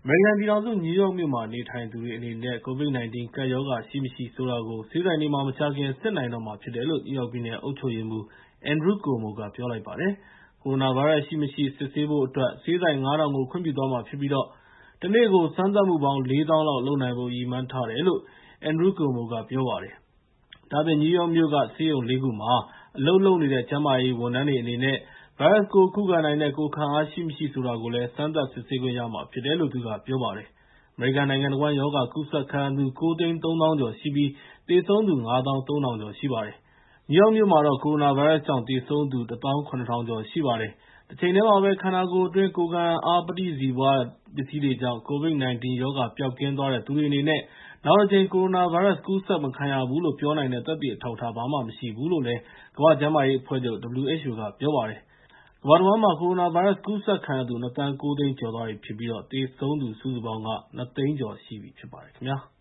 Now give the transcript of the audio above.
မေရိကန်ပြည်ထောင်စု နယူးယောက်မြို့မှာ နေထိုင်သူတွေအနေနဲ့ COVID-19 ကပ်ရောဂါ ရှိမရှိဆိုတာကို ဆေးဆိုင်တွေမှာ မကြာခင် စစ်နိုင်တော့မှာဖြစ်တယ်လို့ နယူးယောက်ပြည်နယ် အုပ်ချုပ်ရေးမှူး Andrew Cuomo က ပြောလိုက်ပါတယ်။ ကိုရိုနာဗိုင်းရပ်စ် ရှိမရှိ စစ်ဆေးဖို့အတွက် ဆေးဆိုင် ၅,၀၀၀ ကို ခွင့်ပြုသွားမှာဖြစ်ပြီး တနေ့ကို စမ်းသပ်မှုပေါင်း ၄၀,၀၀၀ လောက် လုပ်နိုင်ဖို့ ရည်မှန်းထားတယ်လို့ Andrew Cuomo က ပြောပါတယ်။ ဒါ့အပြင် နယူးယောက်မြို့က ဆေးရုံ ၄ ခုမှာ အလုပ်လုပ်နေတဲ့ ကျန်းမာရေးဝန်ထမ်းတွေအနေနဲ့ ဗိုင်းရပ်စ်ကို ခုခံနိုင်တဲ့ ကိုယ်ခံအား ရှိမရှိ ဆိုတာကိုလည်း စမ်းသပ်စစ်ဆေးခွင့်ရမှာဖြစ်တယ်လို့ သူကပြောပါတယ်။ အမေရိကန်နိုင်ငံတဝန်း ရောဂါကူးစက်ခံရသူ ၉၃၀,၀၀၀ ကျော်ရှိပြီး သေဆုံးသူ ၅၃,၀၀၀ ကျော်ရှိပါတယ်။ နယူးယောက်မြို့မှာတော့ ကိုရိုနာဗိုင်းရပ်စ်ကြောင့် သေဆုံးသူ ၁၇,၀၀၀ ကျော်ရှိပါတယ်။ တချိန်တည်းမှာပဲ ခန္ဓာကိုယ်အတွင်း ကိုယ်ခံအားပဋိဇီဝပစ္စည်းတွေကြောင့် COVID-19 ရောဂါ ပျောက်ကင်းသွားတဲ့သူတွေအနေနဲ့ နောက်တကြိမ် ကိုရိုနာဗိုင်းရပ်စ် ကူးစက်မခံရဘူးလို့ ပြောနိုင်တဲ့ သက်သေအထောက်အထား ဘာမှမရှိဘူးလို့ ကမ္ဘာ့ကျန်းမာရေးအဖွဲ့ချုပ် (WHO) က ပြောပါတယ်။ ကမ္ဘာတဝန်းမှာ ကိုရိုနာဗိုင်းရပ်စ် ကူးစက်ခံရသူ ၂,၉၀၀,၀၀၀ ကျော်သွားပြီဖြစ်ပြီး သေဆုံးသူ စုစုပေါင်းက ၂၀၀,၀၀၀ ကျော်ရှိပြီဖြစ်ပါတယ်ခင်ဗျာ။